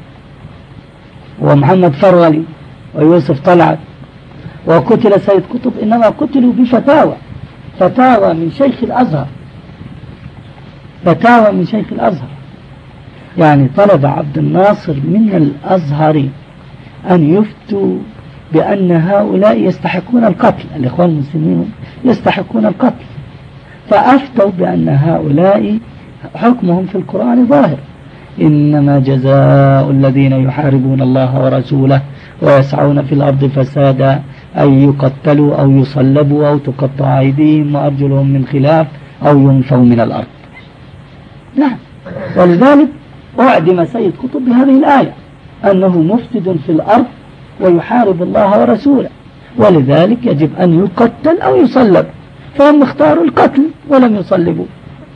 ومحمد فرغلي ويوسف طلعت وقتل سيد قطب، إنما قتلوا بفتاوى فتاوى من شيخ الأزهر فتاوى من شيخ الأزهر. يعني طلب عبد الناصر من الأزهر أن يفتوا بأن هؤلاء يستحقون القتل، الإخوان المسلمين يستحقون القتل، فأفتوا بأن هؤلاء حكمهم في القرآن ظاهر: إنما جزاء الذين يحاربون الله ورسوله ويسعون في الأرض فسادا أن يقتلوا أو يصلبوا أو تقطع أيديهم وأرجلهم من خلاف أو ينفوا من الأرض. نعم، ولذلك أعدم سيد قطب بهذه الآية أنه مفسد في الأرض ويحارب الله ورسوله، ولذلك يجب أن يقتل أو يصلب، فهم اختاروا القتل ولم يصلبوا.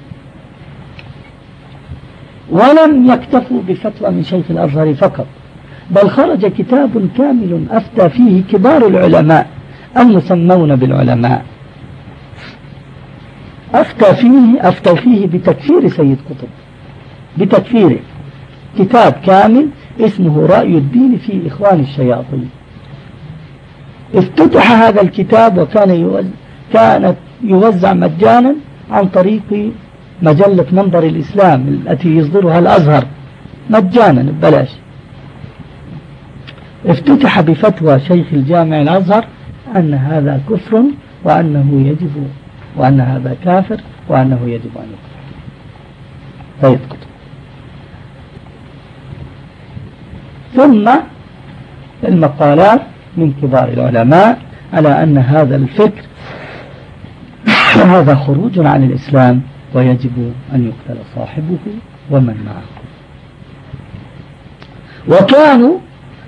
ولم يكتفوا بفتوى من شيخ الأزهر فقط، بل خرج كتاب كامل أفتى فيه كبار العلماء المسمون بالعلماء، أفتى فيه أفتى فيه بتكفير سيد قطب، بتكفيره. كتاب كامل اسمه رأي الدين في إخوان الشياطين. افتتح هذا الكتاب وكان يوزع كانت يوزع مجانا عن طريق مجلة منبر الإسلام التي يصدرها الأزهر مجانا ببلاش. افتتح بفتوى شيخ الجامع الأزهر أن هذا كفر وأنه يجب وأن هذا كافر وأنه يجب أن يقتل فيسقط. ثم المقالات من كبار العلماء على أن هذا الفكر هذا خروج عن الإسلام ويجب أن يقتل صاحبه ومن معه. وكانوا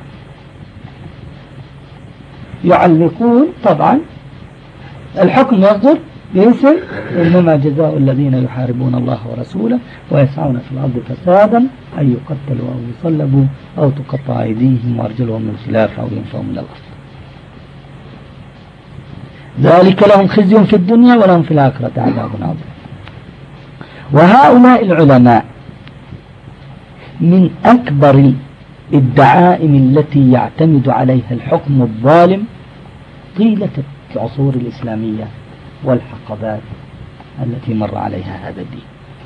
يعلقون طبعا الحكم يصدر باسم إنما جزاء الذين يحاربون الله ورسوله ويسعون في الأرض فسادا أن يقتلوا أو يصلبوا أو تقطع أيديهم وأرجلهم من خلاف أو ينفوا من الأرض. ذلك لهم خزي في الدنيا ولهم في الآخرة عذاب عظيم. وهؤلاء العلماء من أكبر الدعائم التي يعتمد عليها الحكم الظالم طيلة العصور الإسلامية والحقبات التي مر عليها هذا الدين.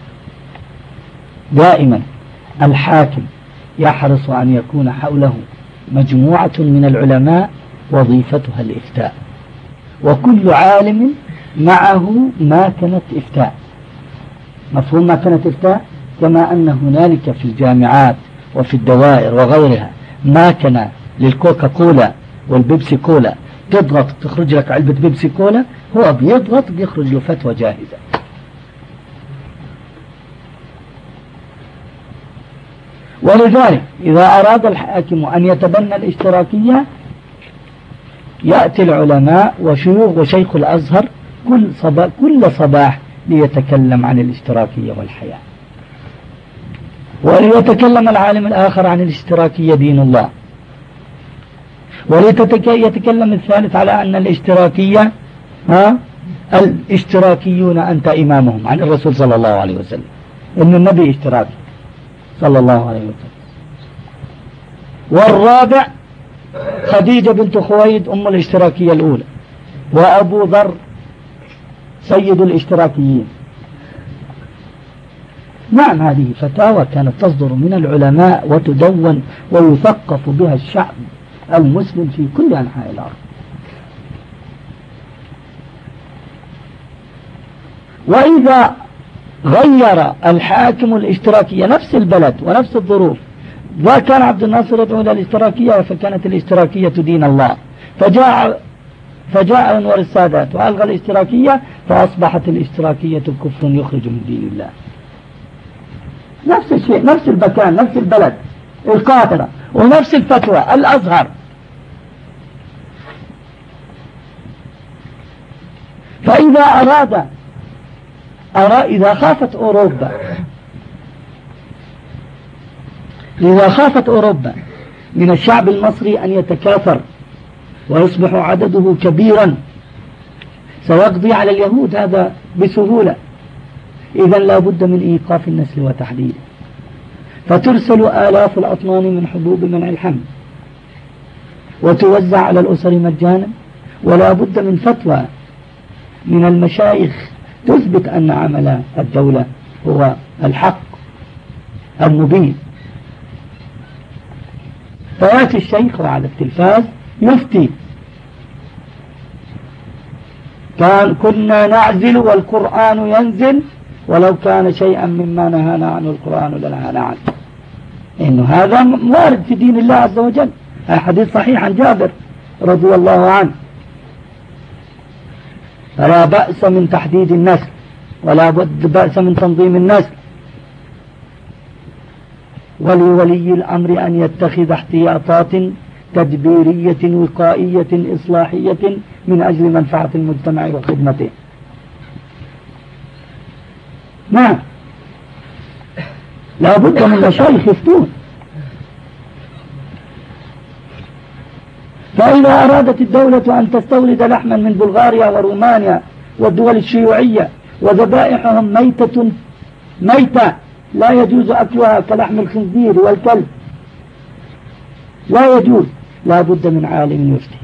دائما الحاكم يحرص أن يكون حوله مجموعة من العلماء وظيفتها الإفتاء، وكل عالم معه ماكنة إفتاء. مفهوم ماكنة إفتاء؟ كما أن هنالك في الجامعات وفي الدوائر وغيرها ماكنة للكوكا كولا والبيبسي كولا، تضغط تخرج لك علبة بيبسي كولا، هو بيضغط بيخرج له فتوى جاهزة. ولذلك إذا أراد الحاكم أن يتبنى الاشتراكية يأتي العلماء وشيوخ وشيخ الأزهر كل صباح, كل صباح ليتكلم عن الاشتراكية والحياة، وليتكلم العالم الآخر عن الاشتراكية دين الله، وليتكلم الثالث على أن الاشتراكية ها الاشتراكيون أنت إمامهم عن الرسول صلى الله عليه وسلم، إن النبي اشتراكي صلى الله عليه وسلم. والرابع خديجة بنت خويلد أم الاشتراكية الأولى، وأبو ذر سيد الاشتراكيين. نعم، هذه فتاوى كانت تصدر من العلماء وتدون ويثقف بها الشعب المسلم في كل أنحاء الأرض. وإذا غير الحاكم الاشتراكية نفس البلد ونفس الظروف، ذا كان عبد الناصر يدعو إلى الاشتراكية فكانت الاشتراكية دين الله، فجاء فجاء أنور السادات وألغى الاشتراكية فأصبحت الاشتراكية كفر يخرج من دين الله. نفس الشيء، نفس المكان، نفس البلد القاهرة، ونفس الفتوى الأزهر. فإذا أراد أرى إذا خافت أوروبا إذا خافت أوروبا من الشعب المصري أن يتكاثر ويصبح عدده كبيرا سيقضي على اليهود هذا بسهولة، إذا لا بد من إيقاف النسل وتحديده، فترسل آلاف الأطنان من حبوب منع الحمل وتوزع على الأسر مجانا، ولا بد من فتوى من المشايخ تثبت أن عمل الدولة هو الحق المبين. فيأتي الشيخ على التلفاز يفتي، كان كنا نعزل والقرآن ينزل ولو كان شيئا مما نهانا عنه القرآن لنهانا عنه. إنه هذا وارد في دين الله عز وجل، حديث صحيح عن جابر رضي الله عنه. فلا بأس من تحديد النسل ولا بد بأس من تنظيم النسل، ولولي الأمر أن يتخذ احتياطات تدبيرية وقائية إصلاحية من أجل منفعة المجتمع وخدمته. نعم، لا بد من مشايخ يفتون. فإذا أرادت الدولة أن تستورد لحما من بلغاريا ورومانيا والدول الشيوعية وذبائحهم ميتة ميتة لا يجوز أكلها كلحم الخنزير والكلب، لا يجوز، لا بد من عالم يفتي.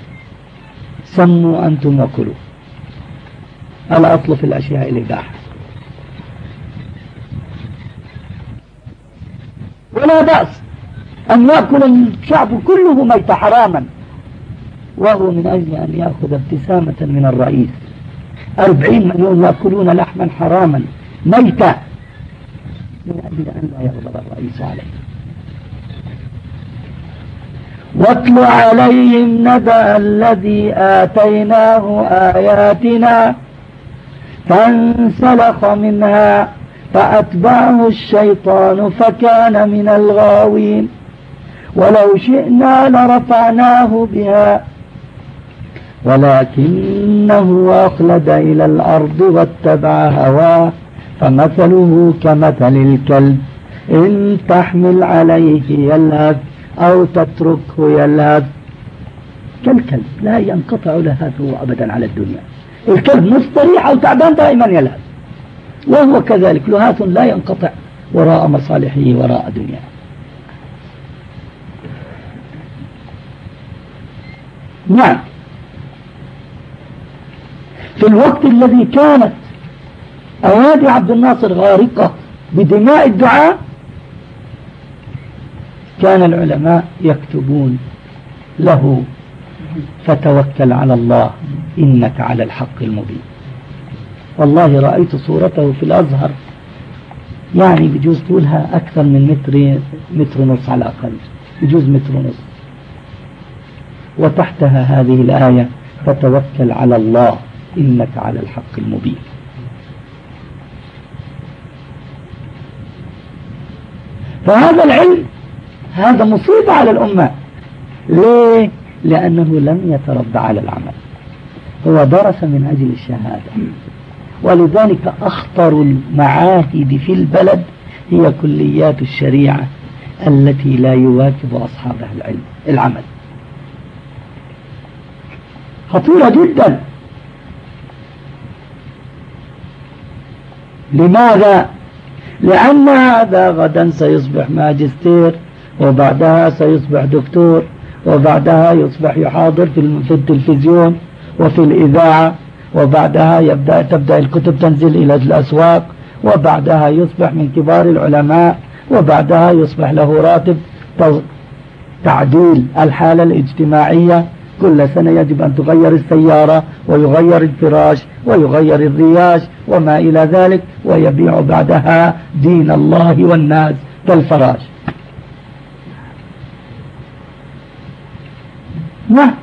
سموا أنتم وكلوا، الأصل في الأشياء الإباحة. ولا بأس أن يأكل الشعب كله ميت حراما، وهو من أجل أن يأخذ ابتسامة من الرئيس. أربعين مليون يأكلون لحما حراما ميتا من أجل أن لا يغضب الرئيس عليه. واتل عليهم نبأ الذي آتيناه آياتنا فانسلخ منها فأتبعه الشيطان فكان من الغاوين ولو شئنا لرفعناه بها ولكنه أخلد إلى الأرض واتبع هواه فمثله كمثل الكلب إن تحمل عليه يلهث أو تتركه يلهث. كالكلب لا ينقطع لهثه أبدا على الدنيا، الكلب مستريح أو تعبان دائما يلهث، وهو كذلك لهث لا ينقطع وراء مصالحه وراء دنياه. نعم، في الوقت الذي كانت أيادي عبد الناصر غارقة بدماء الدعاء كان العلماء يكتبون له فتوكل على الله إنك على الحق المبين. والله رأيت صورته في الأزهر، يعني بجوز طولها أكثر من متر متر ونص على الأقل، بجوز متر ونص، وتحتها هذه الآية فتوكل على الله إنك على الحق المبين. فهذا العلم هذا مصيبة على الأمة. ليه؟ لأنه لم يتربى على العمل، هو درس من أجل الشهادة. ولذلك أخطر المعاهد في البلد هي كليات الشريعة التي لا يواكب أصحابها العلم العمل. خطيرة جدا. لماذا؟ لأن هذا غدا سيصبح ماجستير، وبعدها سيصبح دكتور، وبعدها يصبح يحاضر في التلفزيون وفي الإذاعة، وبعدها يبدأ تبدأ الكتب تنزل إلى الأسواق، وبعدها يصبح من كبار العلماء، وبعدها يصبح له راتب تعديل الحالة الاجتماعية. كل سنة يجب أن تغير السيارة ويغير الفراش ويغير الرياش وما إلى ذلك، ويبيع بعدها دين الله والناس كالفراش. نعم.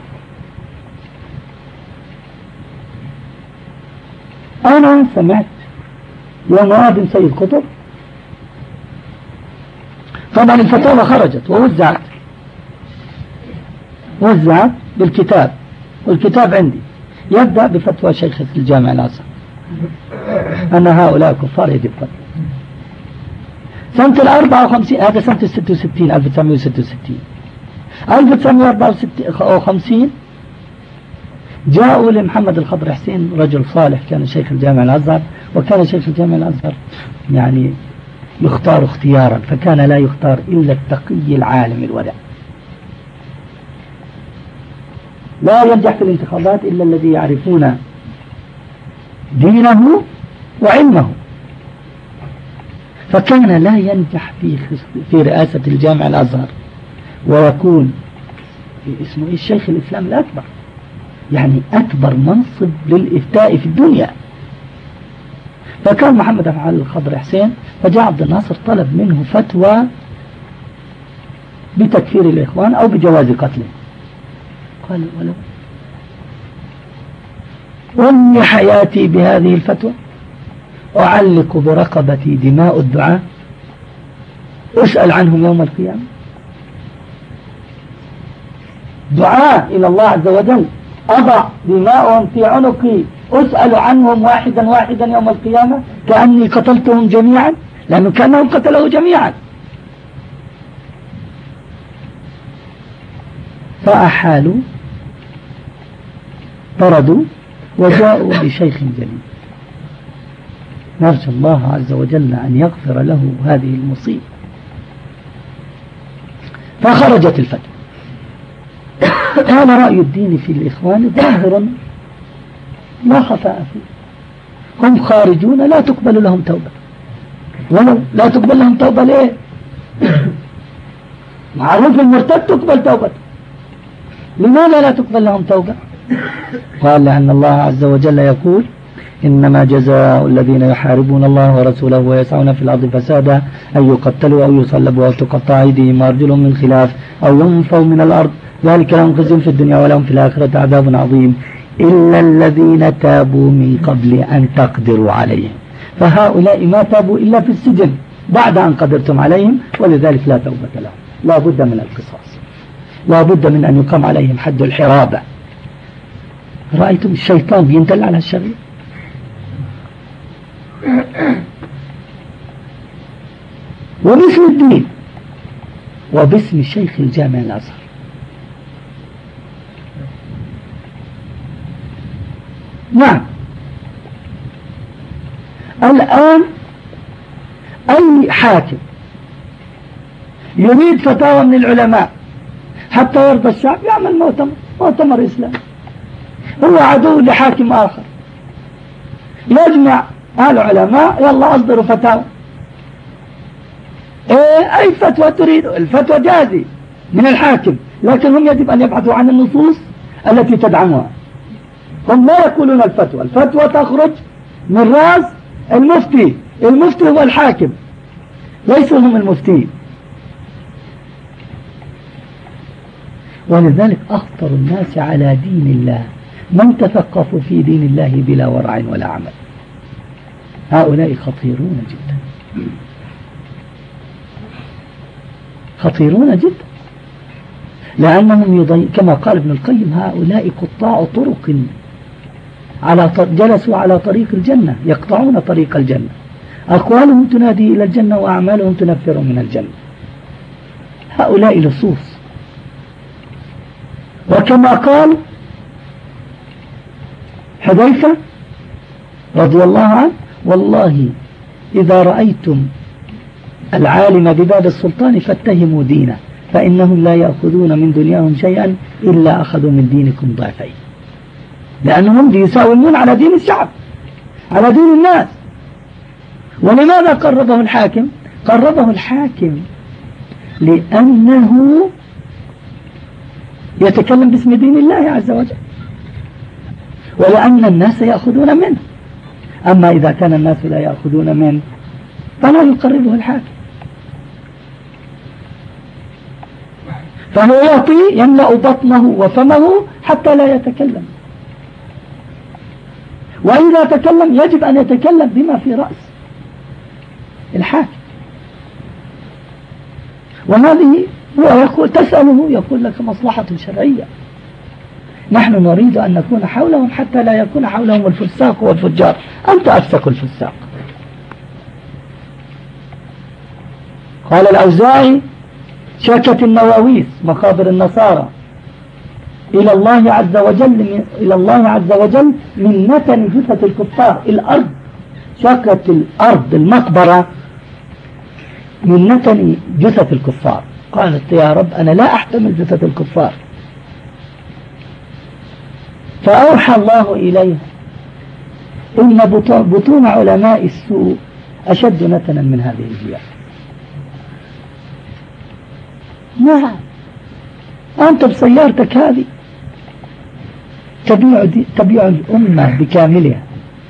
أنا سمعت يوم آدم سيد قطب، طبعا الفتاوى خرجت ووزعت وزعت بالكتاب، والكتاب عندي يبدأ بفتوى شيخ الجامع الأزهر أن هؤلاء كفار يجب قتلهم. سنة الأربعة وخمسين، هذا سنة الستة وستين، ألف وتسعمائة وستة وستين، ألف وتسعمائة وأربعة وخمسين جاءوا لمحمد الخضر حسين، رجل صالح كان شيخ الجامع الأزهر، وكان شيخ الجامع الأزهر يعني يختار اختيارا، فكان لا يختار إلا التقي العالم الورع، لا ينجح في الانتخابات إلا الذي يعرفون دينه وعلمه. فكان لا ينجح في في رئاسة الجامع الأزهر ويكون اسمه الشيخ الإسلام الأكبر، يعني أكبر منصب للإفتاء في الدنيا. فكان محمد الخضر حسين، فجاء عبد الناصر طلب منه فتوى بتكفير الإخوان أو بجواز قتله. قال ولو أمي حياتي بهذه الفتوى، أعلق برقبتي دماء الدعاة، أسأل عنهم يوم القيامة، دعاء إلى الله عز وجل أضع دماءهم في عنقي، أسأل عنهم واحدا واحدا يوم القيامة كأني قتلتهم جميعا، لأنه كأنهم قتلوا جميعا. فأحالوا، طردوا، وجاءوا بشيخ جليل، نرجو الله عز وجل أن يغفر له هذه المصيبة. فخرجت الفتوى، قال رأي الدين في الإخوان ظاهر لا خفاء فيه، هم خارجون لا تقبل لهم توبة. ولو لا تقبل لهم توبة ليه؟ معروف المرتد تقبل توبته، لماذا لا تقبل لهم توبة؟ قال لأن الله عز وجل يقول إنما جزاء الذين يحاربون الله ورسوله ويسعون في الأرض فسادا أن يقتلوا أو يصلبوا أو تقطع أيديهم وأرجلهم من خلاف أو ينفوا من الأرض، ذلك لهم خزي في الدنيا ولهم في الآخرة عذاب عظيم إلا الذين تابوا من قبل أن تقدروا عليهم. فهؤلاء ما تابوا إلا في السجن بعد أن قدرتم عليهم، ولذلك لا توبة لهم، لا بد من القصاص، لا بد من أن يقام عليهم حد الحرابة. رأيتم الشيطان بينتل على الشرير. وباسم الدين وباسم شيخ الجامع الأزهر. نعم، الآن أي حاكم يريد فتاوى من العلماء حتى يرضى الشعب يعمل مؤتمر مؤتمر إسلامي، هو عدو لحاكم آخر، يجمع العلماء يلا أصدروا فتاوى. إيه أي فتوى تريد؟ الفتوى جازي من الحاكم، لكن هم يجب أن يبحثوا عن النصوص التي تدعمها. هم لا يقولون الفتوى، الفتوى تخرج من رأس المفتي، المفتي هو الحاكم، ليسوا هم المفتين. ولذلك أخطر الناس على دين الله من تثقفوا في دين الله بلا ورع ولا عمل، هؤلاء خطيرون جدا، خطيرون جدا، لأنهم يضي... كما قال ابن القيم هؤلاء قطاع طرق على ط... جلسوا على طريق الجنة، يقطعون طريق الجنة، أقوالهم تنادي إلى الجنة وأعمالهم تنفر من الجنة، هؤلاء لصوص. وكما قال حذيفة رضي الله عنه: والله إذا رأيتم العالم بباب السلطان فاتهموا دينه، فإنهم لا يأخذون من دنياهم شيئا إلا أخذوا من دينكم ضعفين، لأنهم يساومون على دين الشعب، على دين الناس. ولماذا قربه الحاكم؟ قربه الحاكم لأنه يتكلم باسم دين الله عز وجل، ولأن الناس يأخذون منه. أما إذا كان الناس لا يأخذون منه فلا يقربه الحاكم، فهو يعطي يملأ بطنه وفمه حتى لا يتكلم، وإذا تكلم يجب أن يتكلم بما في رأس الحاكم. وهذه هو يقول تسأله يقول لك مصلحة شرعية، نحن نريد أن نكون حولهم حتى لا يكون حولهم الفساق والفجار، أنت أفسق الفساق. قال الأوزاعي: شكت النواويس مقابر النصارى إلى الله عز وجل إلى الله عز وجل من نتن جثة الكفار. الأرض شكت الأرض المقبرة من نتن جثة الكفار. قالت: يا رب أنا لا أحتمل جثة الكفار. فأوحى الله إليها: إن بطون علماء السوء أشد نتنا من هذه الجياع. نعم، أنت بسيارتك هذه تبيع, تبيع الأمة بكاملها،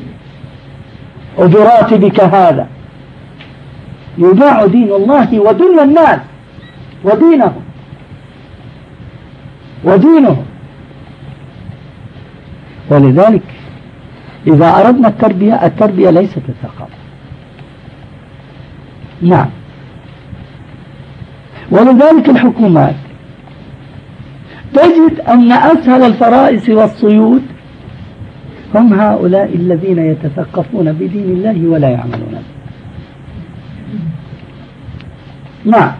وبراتبك هذا يباع دين الله ودنيا الناس ودينهم ودينهم. ولذلك إذا أردنا التربية، التربية ليست الثقافة. نعم. ولذلك الحكومات تجد أن أسهل الفرائس والصيود هم هؤلاء الذين يتثقفون بدين الله ولا يعملون به. نعم،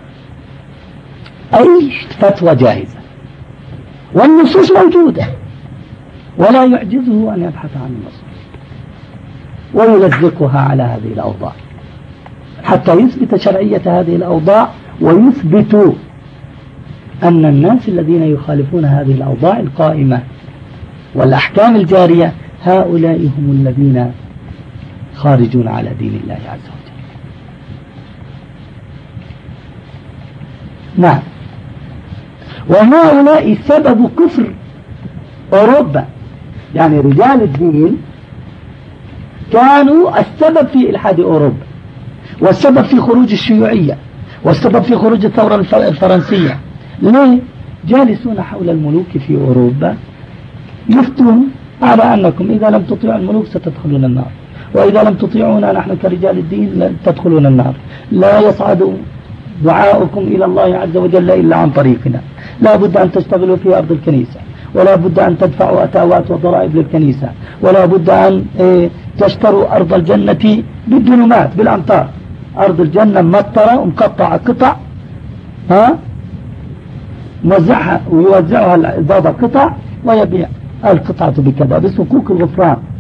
أي فتوى جاهزة والنصوص موجودة، ولا يعجزه أن يبحث عن النصوص ويلزقها على هذه الأوضاع حتى يثبت شرعية هذه الأوضاع، ويثبت أن الناس الذين يخالفون هذه الأوضاع القائمة والأحكام الجارية هؤلاء هم الذين خارجون على دين الله عز وجل. نعم. وهؤلاء سبب كفر أوروبا، يعني رجال الدين كانوا السبب في إلحاد أوروبا، والسبب في خروج الشيوعية، والسبب في خروج الثورة الفرنسية. ليه؟ جالسون حول الملوك في أوروبا يفتون على أنكم إذا لم تطيعوا الملوك ستدخلون النار، وإذا لم تطيعونا نحن كرجال الدين لن تدخلون النار، لا يصعد دعاؤكم إلى الله عز وجل إلا عن طريقنا، لا بد أن تشتغلوا في أرض الكنيسة، ولا بد أن تدفعوا أتاوات وضرائب للكنيسة، ولا بد أن تشتروا أرض الجنة بالدنمات بالأمطار. أرض الجنة مطرة ومقطعة قطع، ها موزعها ويوزعها البابا قطع ويبيع القطعة بكذا بصكوك الغفران.